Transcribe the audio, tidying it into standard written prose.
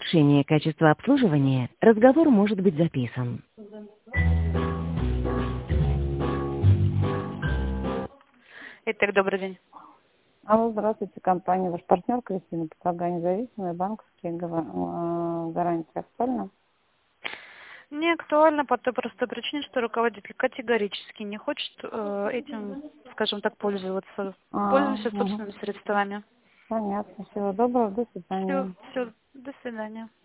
улучшения качества обслуживания разговор может быть записан. Итак, добрый день. Алло, здравствуйте, компания «Ваш партнер» Кристина Потолга, независимые банковские гарантии. Актуально? Не актуально по той простой причине, что руководитель категорически не хочет этим, скажем так, пользоваться. Пользуемся Угу. собственными средствами. Понятно. Всего доброго, до свидания. Все, до свидания.